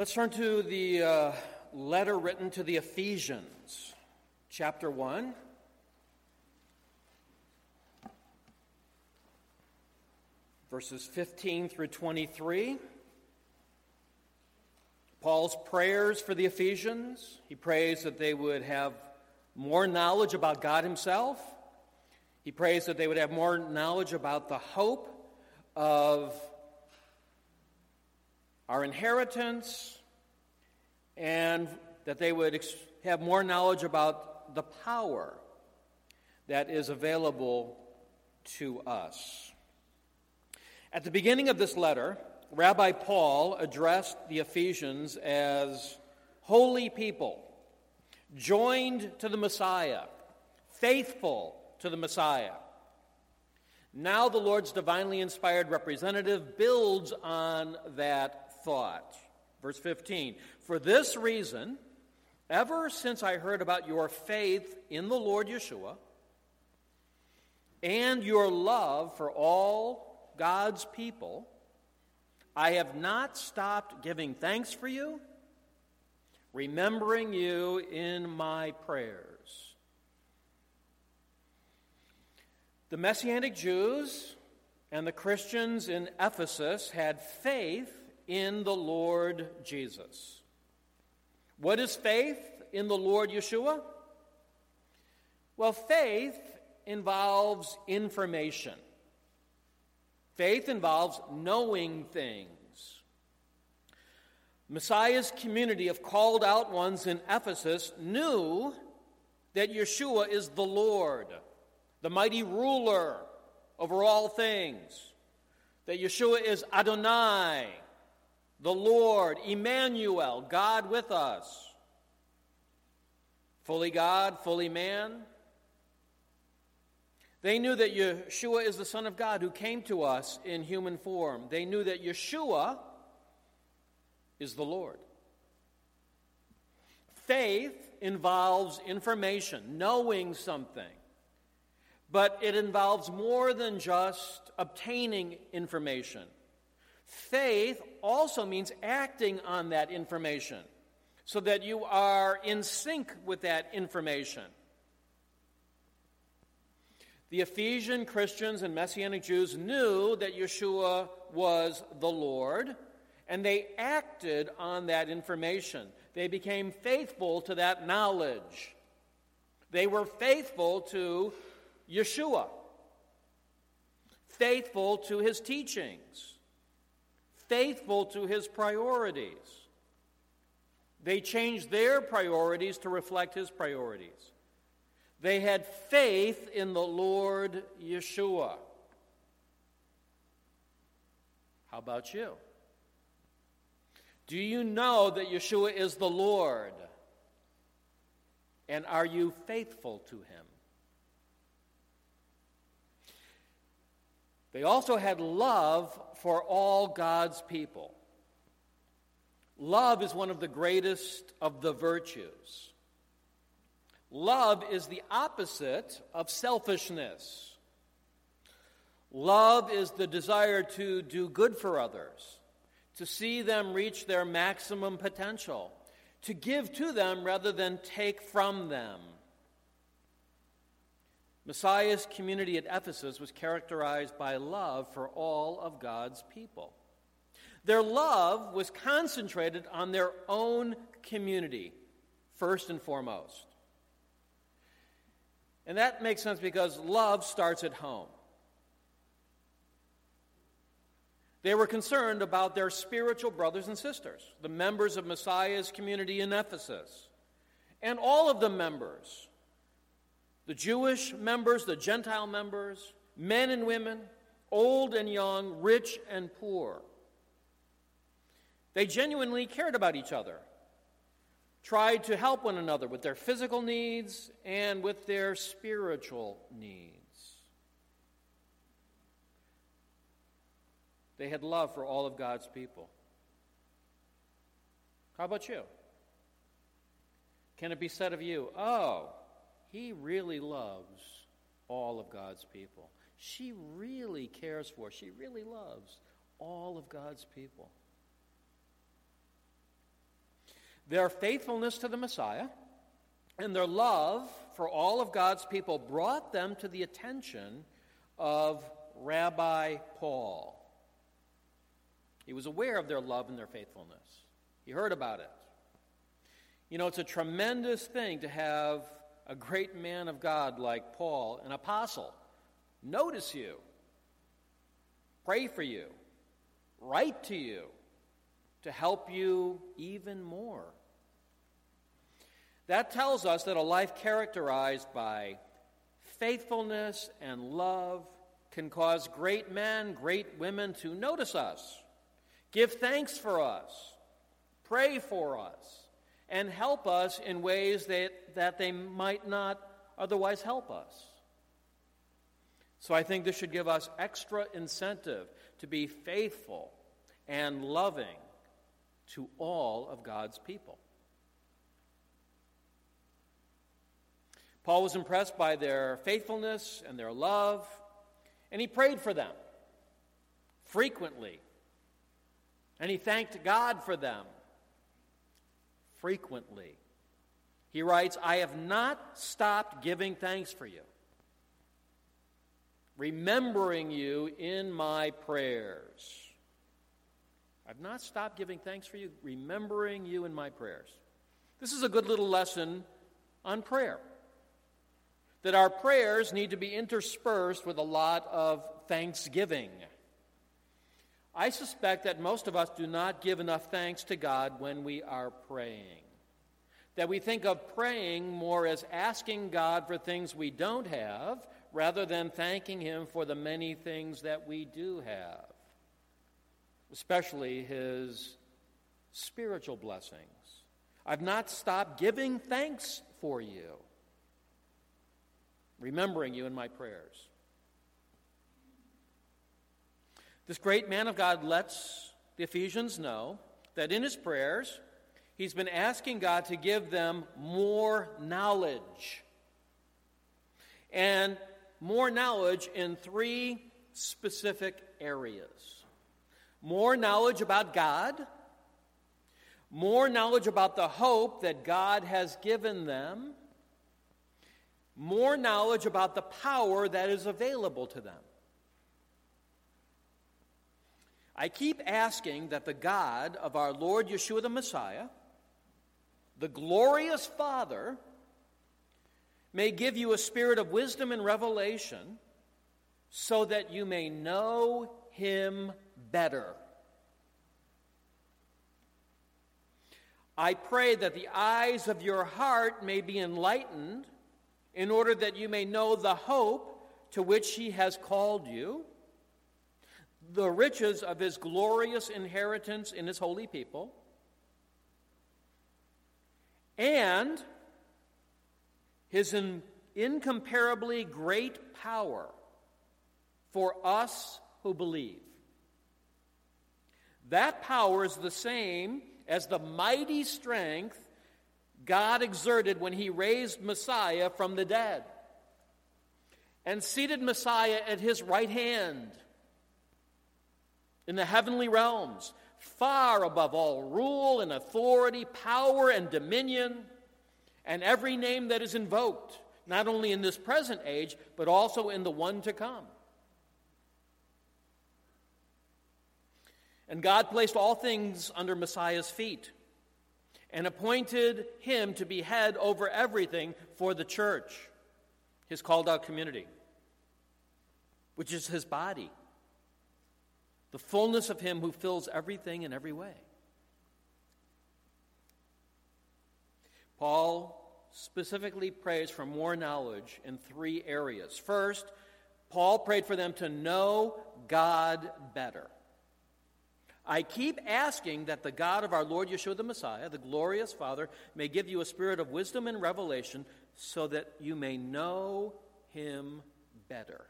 Let's turn to the letter written to the Ephesians, chapter 1. Verses 15 through 23. Paul's prayers for the Ephesians. He prays that they would have more knowledge about God himself. He prays that they would have more knowledge about the hope of our inheritance, and that they would have more knowledge about the power that is available to us. At the beginning of this letter, Rabbi Paul addressed the Ephesians as holy people, joined to the Messiah, faithful to the Messiah. Now the Lord's divinely inspired representative builds on that thought. Verse 15, "For this reason, ever since I heard about your faith in the Lord Yeshua and your love for all God's people, I have not stopped giving thanks for you, remembering you in my prayers." The Messianic Jews and the Christians in Ephesus had faith in the Lord Jesus. What is faith in the Lord Yeshua? Well, faith involves information. Faith involves knowing things. Messiah's community of called out ones in Ephesus knew that Yeshua is the Lord, the mighty ruler over all things, that Yeshua is Adonai, the Lord, Emmanuel, God with us. Fully God, fully man. They knew that Yeshua is the Son of God who came to us in human form. They knew that Yeshua is the Lord. Faith involves information, knowing something. But it involves more than just obtaining information. Faith also means acting on that information so that you are in sync with that information. The Ephesian Christians and Messianic Jews knew that Yeshua was the Lord, and they acted on that information. They became faithful to that knowledge. They were faithful to Yeshua, faithful to his teachings, faithful to his priorities. They changed their priorities to reflect his priorities. They had faith in the Lord Yeshua. How about you? Do you know that Yeshua is the Lord? And are you faithful to him? They also had love for all God's people. Love is one of the greatest of the virtues. Love is the opposite of selfishness. Love is the desire to do good for others, to see them reach their maximum potential, to give to them rather than take from them. Messiah's community at Ephesus was characterized by love for all of God's people. Their love was concentrated on their own community, first and foremost. And that makes sense because love starts at home. They were concerned about their spiritual brothers and sisters, the members of Messiah's community in Ephesus, and all of the members, the Jewish members, the Gentile members, men and women, old and young, rich and poor. They genuinely cared about each other, tried to help one another with their physical needs and with their spiritual needs. They had love for all of God's people. How about you? Can it be said of you, oh, he really loves all of God's people. She really cares for, she really loves all of God's people. Their faithfulness to the Messiah and their love for all of God's people brought them to the attention of Rabbi Paul. He was aware of their love and their faithfulness. He heard about it. You know, it's a tremendous thing to have a great man of God like Paul, an apostle, notice you, pray for you, write to you, to help you even more. That tells us that a life characterized by faithfulness and love can cause great men, great women to notice us, give thanks for us, pray for us, and help us in ways that they might not otherwise help us. So I think this should give us extra incentive to be faithful and loving to all of God's people. Paul was impressed by their faithfulness and their love, and he prayed for them frequently. And he thanked God for them frequently. He writes, I have not stopped giving thanks for you, remembering you in my prayers. I've not stopped giving thanks for you, remembering you in my prayers. This is a good little lesson on prayer, that our prayers need to be interspersed with a lot of thanksgiving. I suspect that most of us do not give enough thanks to God when we are praying. That we think of praying more as asking God for things we don't have, rather than thanking Him for the many things that we do have, especially His spiritual blessings. I've not stopped giving thanks for you, remembering you in my prayers. This great man of God lets the Ephesians know that in his prayers, he's been asking God to give them more knowledge. And more knowledge in three specific areas. More knowledge about God, more knowledge about the hope that God has given them, more knowledge about the power that is available to them. I keep asking that the God of our Lord Yeshua the Messiah, the glorious Father, may give you a spirit of wisdom and revelation so that you may know Him better. I pray that the eyes of your heart may be enlightened in order that you may know the hope to which He has called you, the riches of His glorious inheritance in His holy people, and His incomparably great power for us who believe. That power is the same as the mighty strength God exerted when He raised Messiah from the dead and seated Messiah at His right hand in the heavenly realms, far above all rule and authority, power and dominion, and every name that is invoked, not only in this present age, but also in the one to come. And God placed all things under Messiah's feet and appointed Him to be head over everything for the church, His called-out community, which is His body, the fullness of Him who fills everything in every way. Paul specifically prays for more knowledge in three areas. First, Paul prayed for them to know God better. I keep asking that the God of our Lord Yeshua the Messiah, the glorious Father, may give you a spirit of wisdom and revelation so that you may know Him better.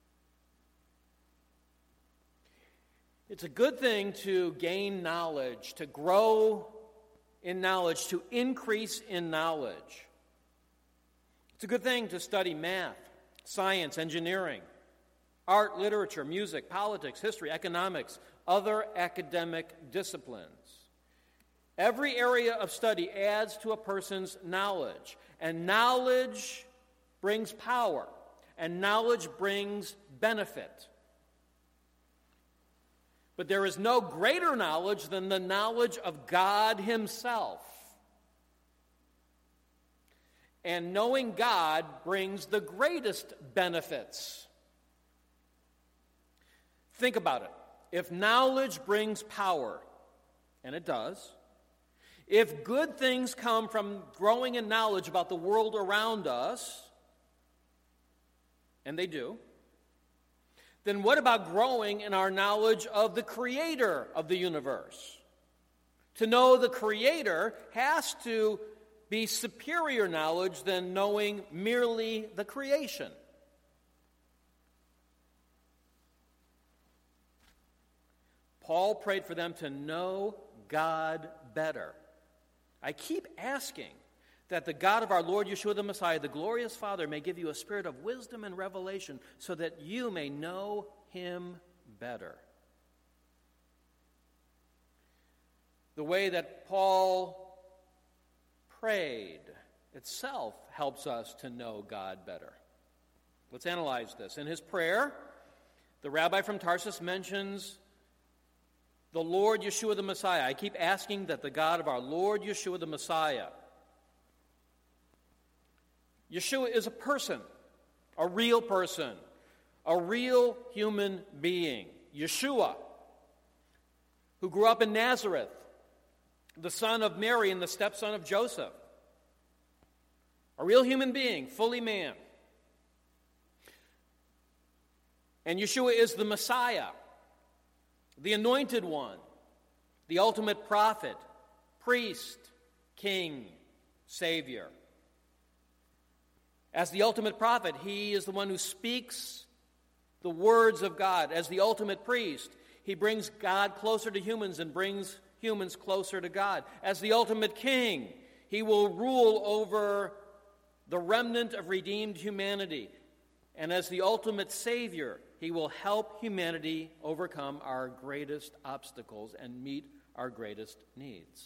It's a good thing to gain knowledge, to grow in knowledge, to increase in knowledge. It's a good thing to study math, science, engineering, art, literature, music, politics, history, economics, other academic disciplines. Every area of study adds to a person's knowledge, and knowledge brings power, and knowledge brings benefit. But there is no greater knowledge than the knowledge of God Himself. And knowing God brings the greatest benefits. Think about it. If knowledge brings power, and it does, if good things come from growing in knowledge about the world around us, and they do, then what about growing in our knowledge of the Creator of the universe? To know the Creator has to be superior knowledge than knowing merely the creation. Paul prayed for them to know God better. I keep asking that the God of our Lord Yeshua the Messiah, the glorious Father, may give you a spirit of wisdom and revelation so that you may know Him better. The way that Paul prayed itself helps us to know God better. Let's analyze this. In his prayer, the rabbi from Tarsus mentions the Lord Yeshua the Messiah. I keep asking that the God of our Lord Yeshua the Messiah. Yeshua is a person, a real human being. Yeshua, who grew up in Nazareth, the son of Mary and the stepson of Joseph. A real human being, fully man. And Yeshua is the Messiah, the anointed one, the ultimate prophet, priest, king, savior. As the ultimate prophet, he is the one who speaks the words of God. As the ultimate priest, he brings God closer to humans and brings humans closer to God. As the ultimate king, he will rule over the remnant of redeemed humanity. And as the ultimate savior, he will help humanity overcome our greatest obstacles and meet our greatest needs.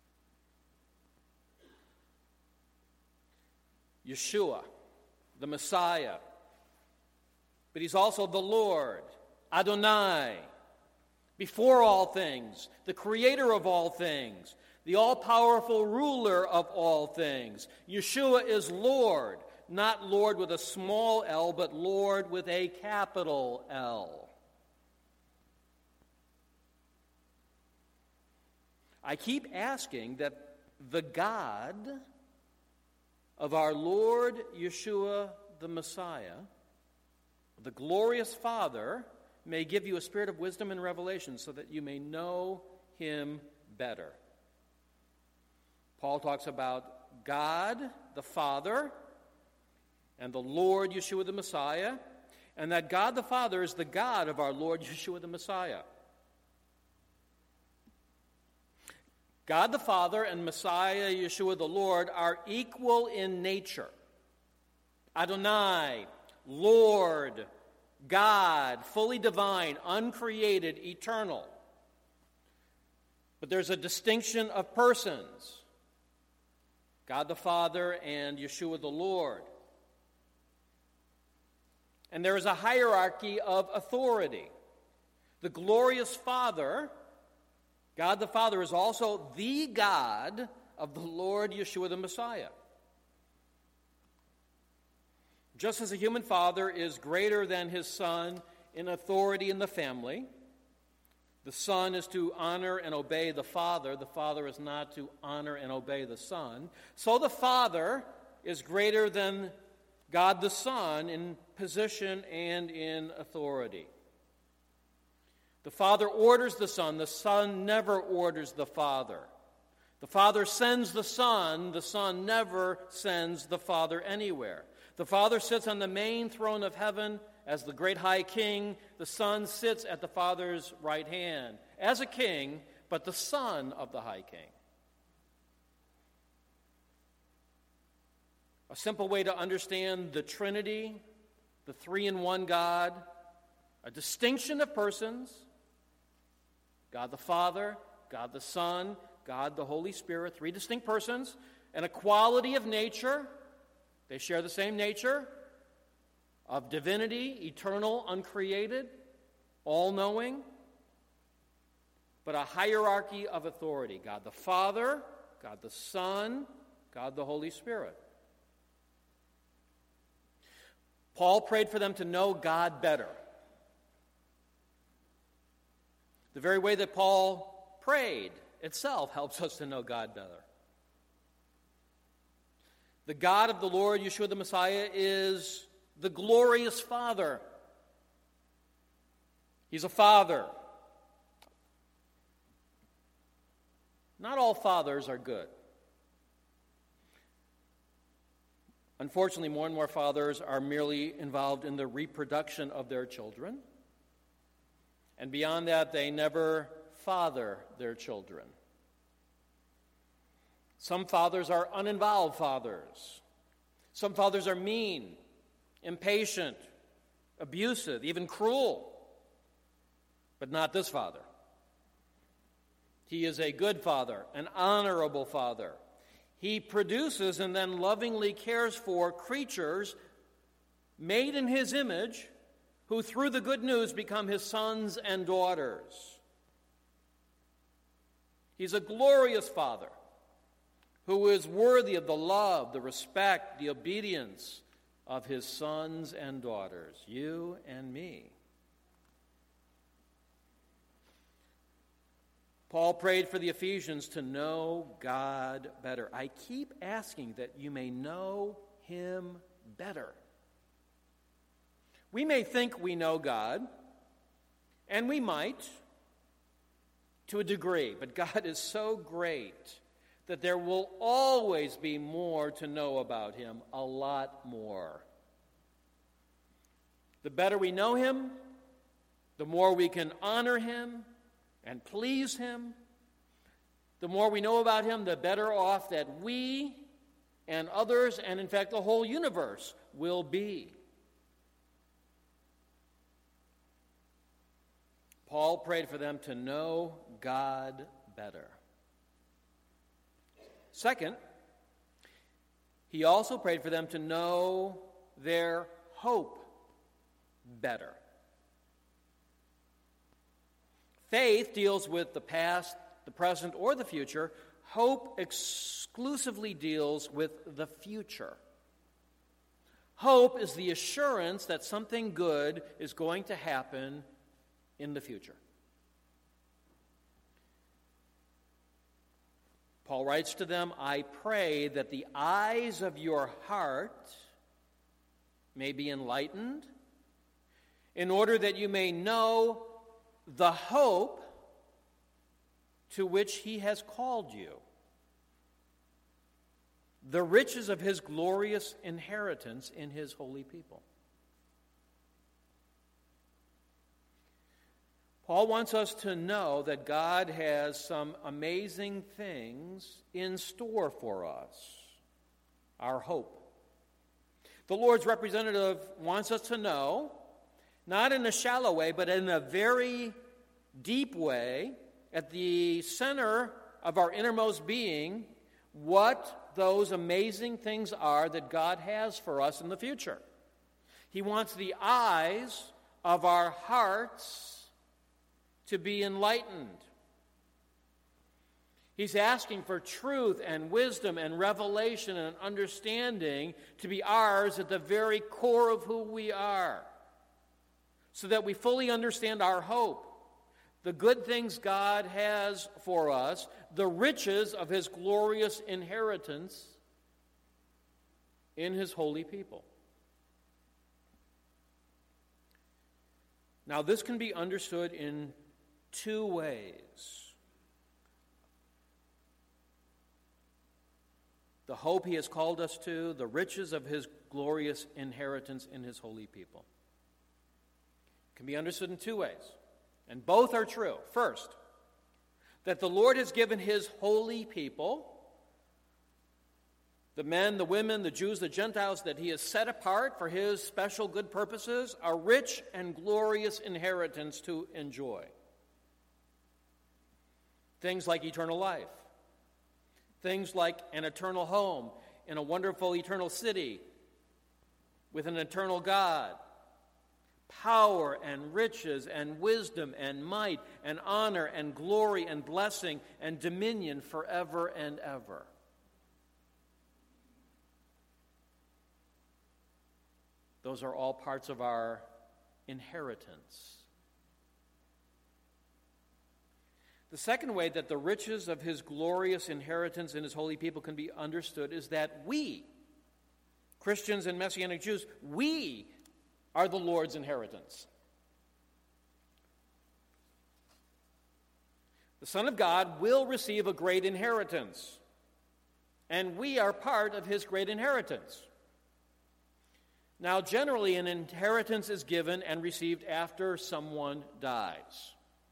Yeshua, the Messiah, but he's also the Lord, Adonai, before all things, the creator of all things, the all-powerful ruler of all things. Yeshua is Lord, not Lord with a small L, but Lord with a capital L. I keep asking that the God of our Lord Yeshua the Messiah, the glorious Father, may give you a spirit of wisdom and revelation so that you may know Him better. Paul talks about God the Father and the Lord Yeshua the Messiah, and that God the Father is the God of our Lord Yeshua the Messiah. God the Father and Messiah Yeshua the Lord are equal in nature. Adonai, Lord, God, fully divine, uncreated, eternal. But there's a distinction of persons. God the Father and Yeshua the Lord. And there is a hierarchy of authority. The glorious Father, God the Father, is also the God of the Lord Yeshua the Messiah. Just as a human father is greater than his son in authority in the family, the son is to honor and obey the father is not to honor and obey the son, so the Father is greater than God the Son in position and in authority. The Father orders the Son never orders the Father. The Father sends the Son never sends the Father anywhere. The Father sits on the main throne of heaven as the great high king. The Son sits at the Father's right hand as a king, but the Son of the high king. A simple way to understand the Trinity, the three-in-one God, a distinction of persons, God the Father, God the Son, God the Holy Spirit, three distinct persons, and a quality of nature. They share the same nature of divinity, eternal, uncreated, all-knowing, but a hierarchy of authority. God the Father, God the Son, God the Holy Spirit. Paul prayed for them to know God better. The very way that Paul prayed itself helps us to know God better. The God of the Lord, Yeshua the Messiah, is the glorious Father. He's a father. Not all fathers are good. Unfortunately, more and more fathers are merely involved in the reproduction of their children. And beyond that, they never father their children. Some fathers are uninvolved fathers. Some fathers are mean, impatient, abusive, even cruel. But not this father. He is a good father, an honorable father. He produces and then lovingly cares for creatures made in his image, who through the good news become his sons and daughters. He's a glorious father who is worthy of the love, the respect, the obedience of his sons and daughters, you and me. Paul prayed for the Ephesians to know God better. I keep asking that you may know him better. We may think we know God, and we might, to a degree, but God is so great that there will always be more to know about him, a lot more. The better we know him, the more we can honor him and please him. The more we know about him, the better off that we and others, and in fact the whole universe, will be. Paul prayed for them to know God better. Second, he also prayed for them to know their hope better. Faith deals with the past, the present, or the future. Hope exclusively deals with the future. Hope is the assurance that something good is going to happen in the future. Paul writes to them, I pray that the eyes of your heart may be enlightened, in order that you may know the hope to which he has called you, the riches of his glorious inheritance in his holy people. Paul wants us to know that God has some amazing things in store for us, our hope. The Lord's representative wants us to know, not in a shallow way, but in a very deep way, at the center of our innermost being, what those amazing things are that God has for us in the future. He wants the eyes of our hearts to be enlightened. He's asking for truth and wisdom and revelation and understanding to be ours at the very core of who we are, so that we fully understand our hope, the good things God has for us, the riches of his glorious inheritance in his holy people. Now, this can be understood in two ways. The hope he has called us to, the riches of his glorious inheritance in his holy people. Can be understood in two ways, and both are true. First, that the Lord has given his holy people, the men, the women, the Jews, the Gentiles, that he has set apart for his special good purposes, a rich and glorious inheritance to enjoy. Things like eternal life, Things like an eternal home in a wonderful eternal city with an eternal God, power and riches and wisdom and might and honor and glory and blessing and dominion forever and ever. Those are all parts of our inheritance. The second way that the riches of his glorious inheritance in his holy people can be understood is that we, Christians and Messianic Jews, we are the Lord's inheritance. The Son of God will receive a great inheritance, and we are part of his great inheritance. Now, generally, an inheritance is given and received after someone dies.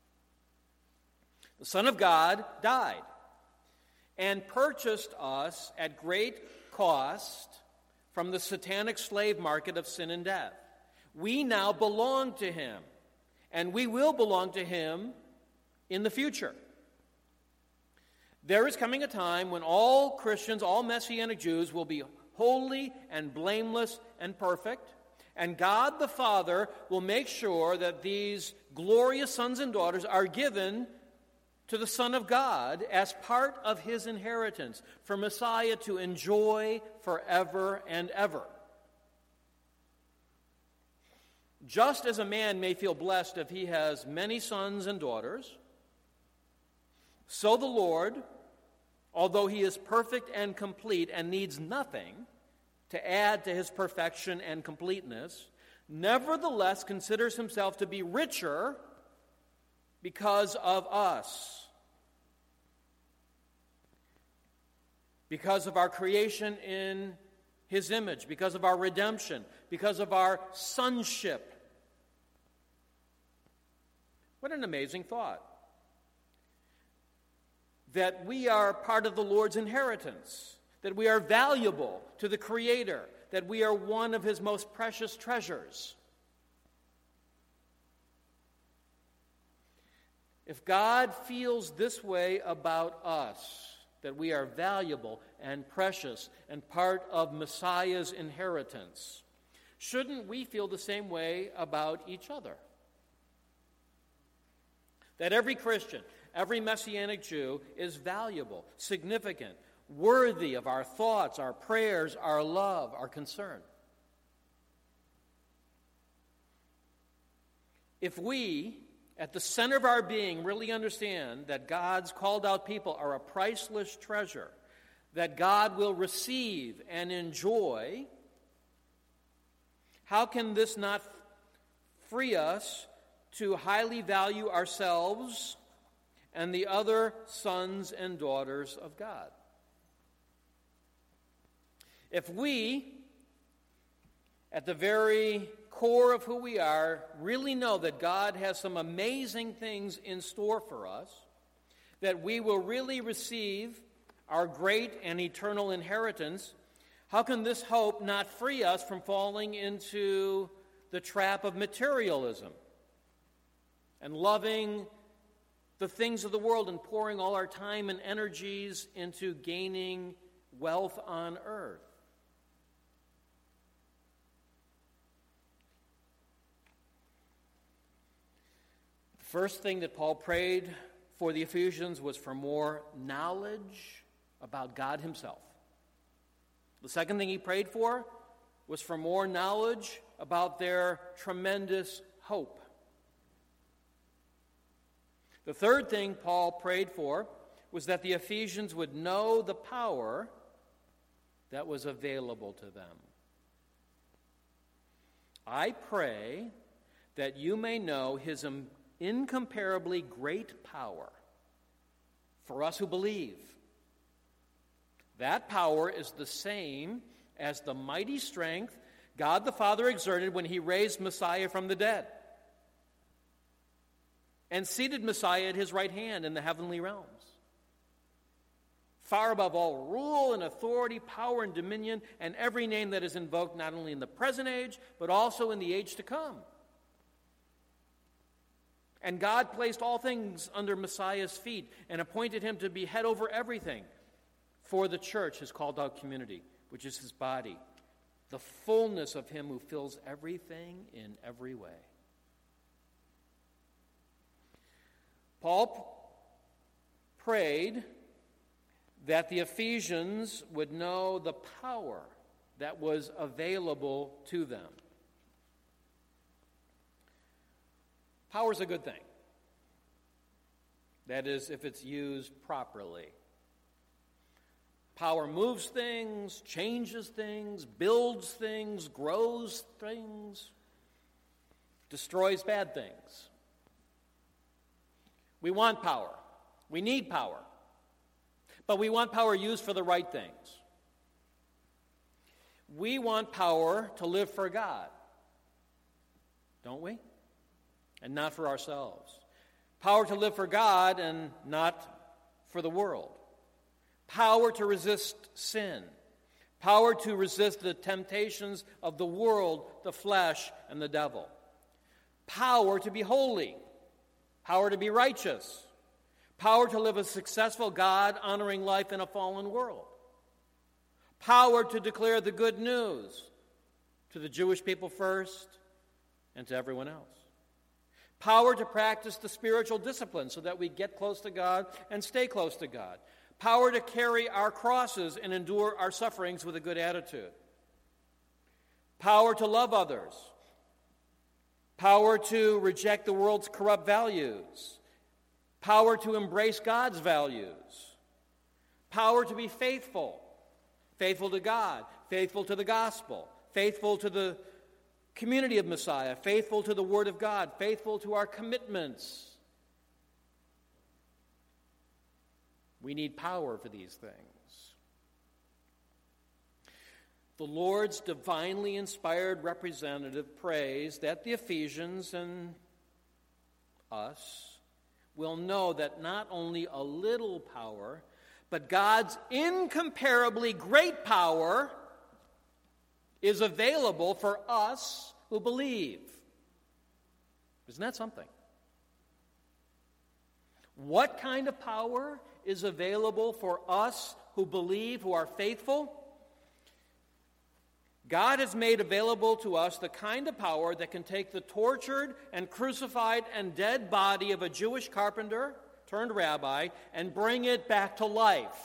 The Son of God died and purchased us at great cost from the satanic slave market of sin and death. We now belong to him, and we will belong to him in the future. There is coming a time when all Christians, all Messianic Jews, will be holy and blameless and perfect, and God the Father will make sure that these glorious sons and daughters are given to the Son of God as part of his inheritance for Messiah to enjoy forever and ever. Just as a man may feel blessed if he has many sons and daughters, so the Lord, although he is perfect and complete and needs nothing to add to his perfection and completeness, nevertheless considers himself to be richer because of us, because of our creation in his image, because of our redemption, because of our sonship. What an amazing thought. That we are part of the Lord's inheritance, that we are valuable to the Creator, that we are one of his most precious treasures. If God feels this way about us, that we are valuable and precious and part of Messiah's inheritance, shouldn't we feel the same way about each other? That every Christian, every Messianic Jew is valuable, significant, worthy of our thoughts, our prayers, our love, our concern. If we, at the center of our being, really understand that God's called out people are a priceless treasure, that God will receive and enjoy, how can this not free us to highly value ourselves and the other sons and daughters of God? If we, at the very core of who we are, really know that God has some amazing things in store for us, that we will really receive our great and eternal inheritance, how can this hope not free us from falling into the trap of materialism and loving the things of the world and pouring all our time and energies into gaining wealth on earth? The first thing that Paul prayed for the Ephesians was for more knowledge about God himself. The second thing he prayed for was for more knowledge about their tremendous hope. The third thing Paul prayed for was that the Ephesians would know the power that was available to them. I pray that you may know his incomparably great power for us who believe. That power is the same as the mighty strength God the Father exerted when he raised Messiah from the dead and seated Messiah at his right hand in the heavenly realms, far above all rule and authority, power and dominion, and every name that is invoked not only in the present age, but also in the age to come. And God placed all things under Messiah's feet and appointed him to be head over everything for the church, his called out community, which is his body, the fullness of him who fills everything in every way. Paul prayed that the Ephesians would know the power that was available to them. Power is a good thing. That is, if it's used properly. Power moves things, changes things, builds things, grows things, destroys bad things. We want power. We need power. But we want power used for the right things. We want power to live for God, don't we? And not for ourselves. Power to live for God and not for the world. Power to resist sin. Power to resist the temptations of the world, the flesh, and the devil. Power to be holy. Power to be righteous. Power to live a successful, God-honoring life in a fallen world. Power to declare the good news to the Jewish people first and to everyone else. Power to practice the spiritual discipline so that we get close to God and stay close to God. Power to carry our crosses and endure our sufferings with a good attitude. Power to love others. Power to reject the world's corrupt values. Power to embrace God's values. Power to be faithful. Faithful to God. Faithful to the gospel. Faithful to the community of Messiah. Faithful to the Word of God. Faithful to our commitments. We need power for these things. The Lord's divinely inspired representative prays that the Ephesians and us will know that not only a little power, but God's incomparably great power is available for us who believe. Isn't that something? What kind of power is available for us who believe, who are faithful? God has made available to us the kind of power that can take the tortured and crucified and dead body of a Jewish carpenter turned rabbi and bring it back to life.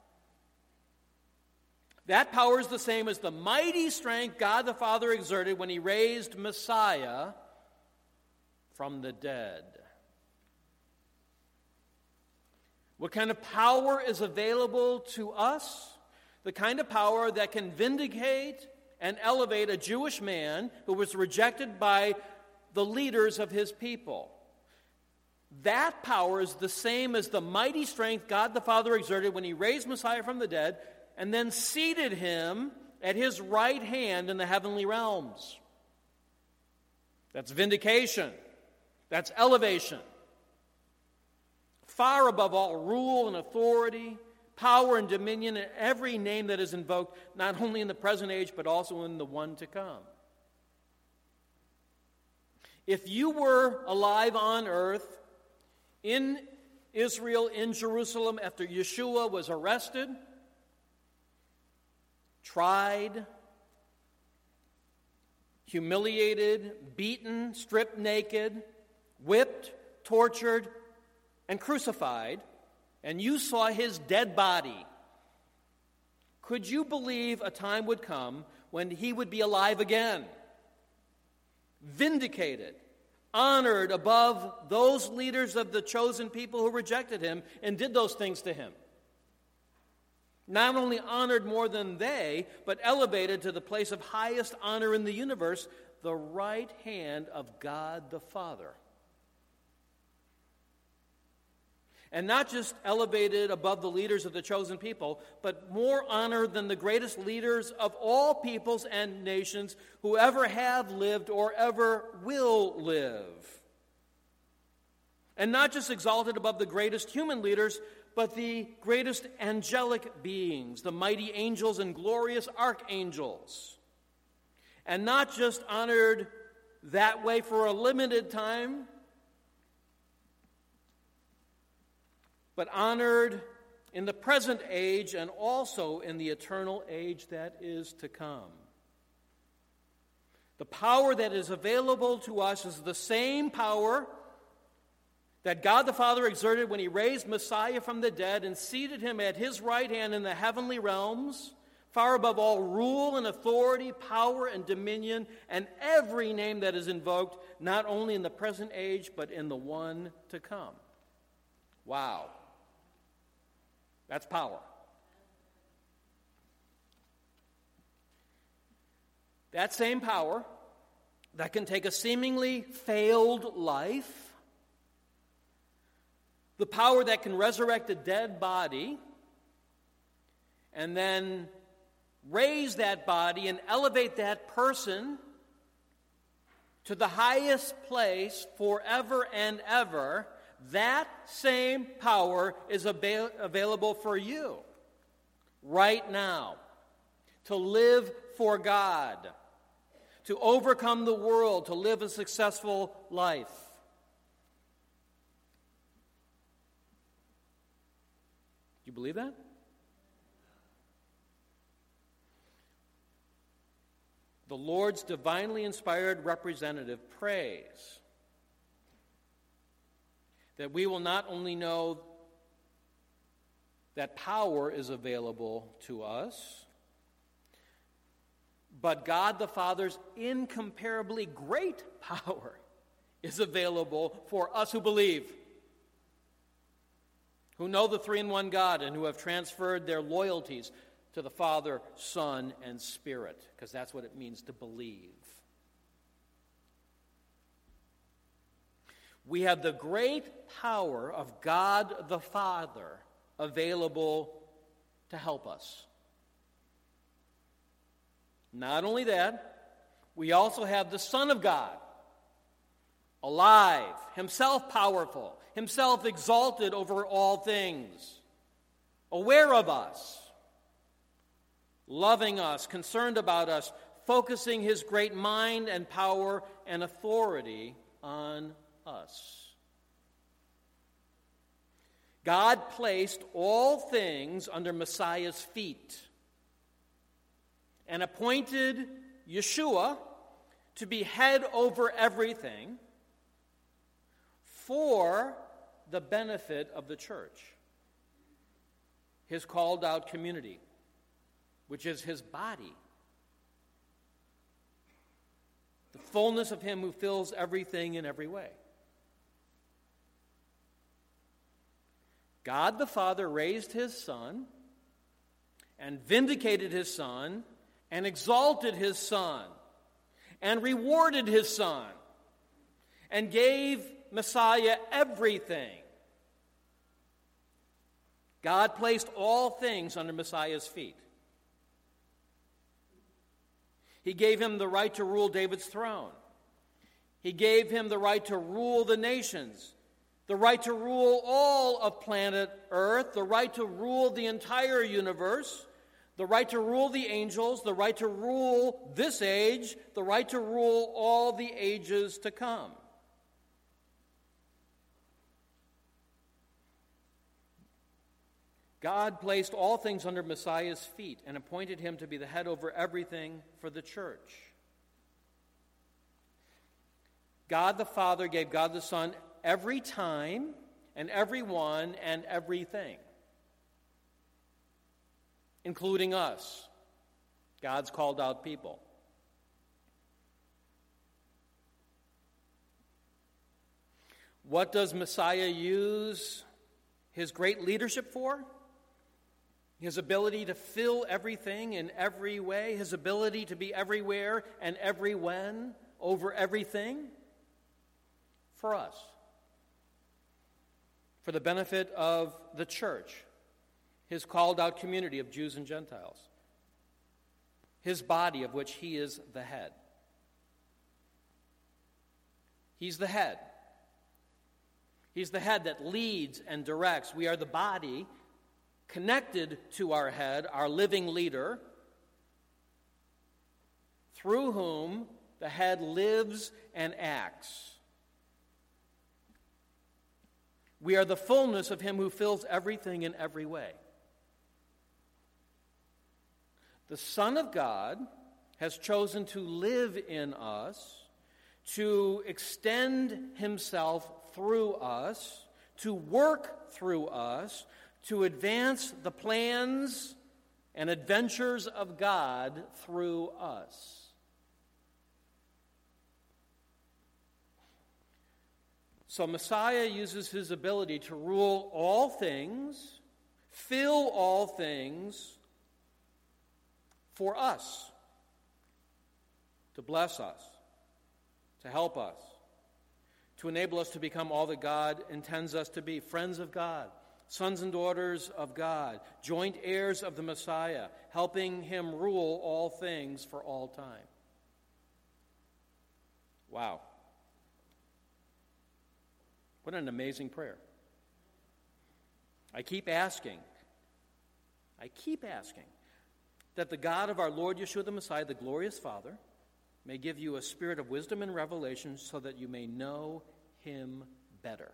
That power is the same as the mighty strength God the Father exerted when he raised Messiah from the dead. What kind of power is available to us? The kind of power that can vindicate and elevate a Jewish man who was rejected by the leaders of his people. That power is the same as the mighty strength God the Father exerted when he raised Messiah from the dead and then seated him at his right hand in the heavenly realms. That's vindication. That's elevation. Far above all rule and authority, power and dominion, and every name that is invoked, not only in the present age, but also in the one to come. If you were alive on earth, in Israel, in Jerusalem, after Yeshua was arrested, tried, humiliated, beaten, stripped naked, whipped, tortured, and crucified, and you saw his dead body, could you believe a time would come when he would be alive again, vindicated, honored above those leaders of the chosen people who rejected him and did those things to him? Not only honored more than they, but elevated to the place of highest honor in the universe, the right hand of God the Father. And not just elevated above the leaders of the chosen people, but more honored than the greatest leaders of all peoples and nations who ever have lived or ever will live. And not just exalted above the greatest human leaders, but the greatest angelic beings, the mighty angels and glorious archangels. And not just honored that way for a limited time, but honored in the present age and also in the eternal age that is to come. The power that is available to us is the same power that God the Father exerted when he raised Messiah from the dead and seated him at his right hand in the heavenly realms, far above all rule and authority, power and dominion, and every name that is invoked, not only in the present age, but in the one to come. Wow. That's power. That same power that can take a seemingly failed life, the power that can resurrect a dead body and then raise that body and elevate that person to the highest place forever and ever, that same power is available for you right now to live for God, to overcome the world, to live a successful life. Do you believe that? The Lord's divinely inspired representative prays that we will not only know that power is available to us, but God the Father's incomparably great power is available for us who believe, who know the three-in-one God and who have transferred their loyalties to the Father, Son, and Spirit, because that's what it means to believe. We have the great power of God the Father available to help us. Not only that, we also have the Son of God, alive, himself powerful, himself exalted over all things, aware of us, loving us, concerned about us, focusing his great mind and power and authority on us. God placed all things under Messiah's feet and appointed Yeshua to be head over everything for the benefit of the church, his called out community, which is his body, the fullness of him who fills everything in every way. God the Father raised his Son and vindicated his Son and exalted his Son and rewarded his Son and gave Messiah everything. God placed all things under Messiah's feet. He gave him the right to rule David's throne. He gave him the right to rule the nations, the right to rule all of planet Earth, the right to rule the entire universe, the right to rule the angels, the right to rule this age, the right to rule all the ages to come. God placed all things under Messiah's feet and appointed him to be the head over everything for the church. God the Father gave God the Son every time and everyone and everything, including us, God's called out people. What does Messiah use his great leadership for? His ability to fill everything in every way, his ability to be everywhere and every when, over everything, for us, for the benefit of the church, his called out community of Jews and Gentiles, his body of which he is the head. He's the head. He's the head that leads and directs. We are the body connected to our head, our living leader, through whom the head lives and acts. We are the fullness of him who fills everything in every way. the Son of God has chosen to live in us, to extend himself through us, to work through us, to advance the plans and adventures of God through us. So Messiah uses his ability to rule all things, fill all things for us, to bless us, to help us, to enable us to become all that God intends us to be, friends of God, sons and daughters of God, joint heirs of the Messiah, helping him rule all things for all time. Wow. What an amazing prayer. I keep asking that the God of our Lord Yeshua the Messiah, the glorious Father, may give you a spirit of wisdom and revelation so that you may know him better.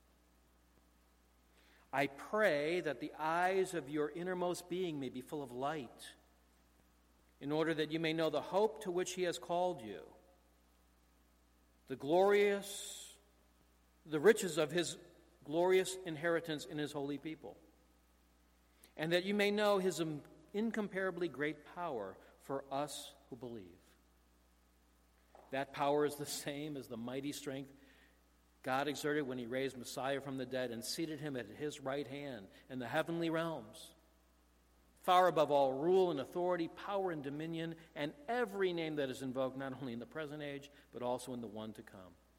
I pray that the eyes of your innermost being may be full of light, in order that you may know the hope to which he has called you, the riches of his glorious inheritance in his holy people, and that you may know his incomparably great power for us who believe. That power is the same as the mighty strength God exerted when he raised Messiah from the dead and seated him at his right hand in the heavenly realms, far above all rule and authority, power and dominion, and every name that is invoked, not only in the present age, but also in the one to come.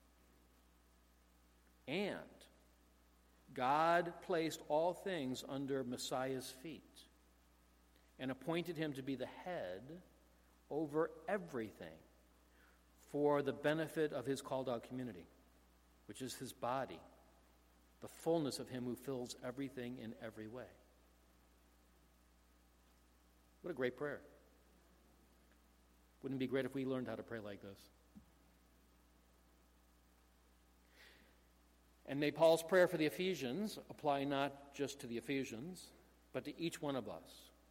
And God placed all things under Messiah's feet and appointed him to be the head over everything for the benefit of his called-out community, which is his body, the fullness of him who fills everything in every way. What a great prayer. Wouldn't it be great if we learned how to pray like this? And may Paul's prayer for the Ephesians apply not just to the Ephesians, but to each one of us,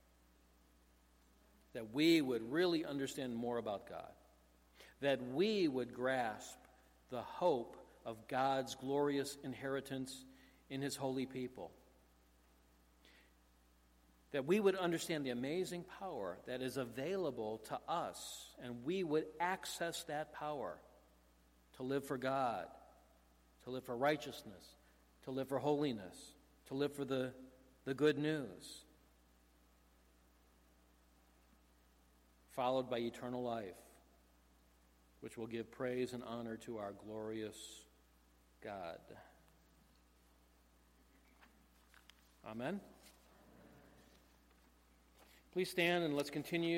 that we would really understand more about God, that we would grasp the hope of God's glorious inheritance in his holy people, that we would understand the amazing power that is available to us, and we would access that power to live for God, to live for righteousness, to live for holiness, to live for the good news, followed by eternal life, which will give praise and honor to our glorious God. Amen. Please stand and let's continue.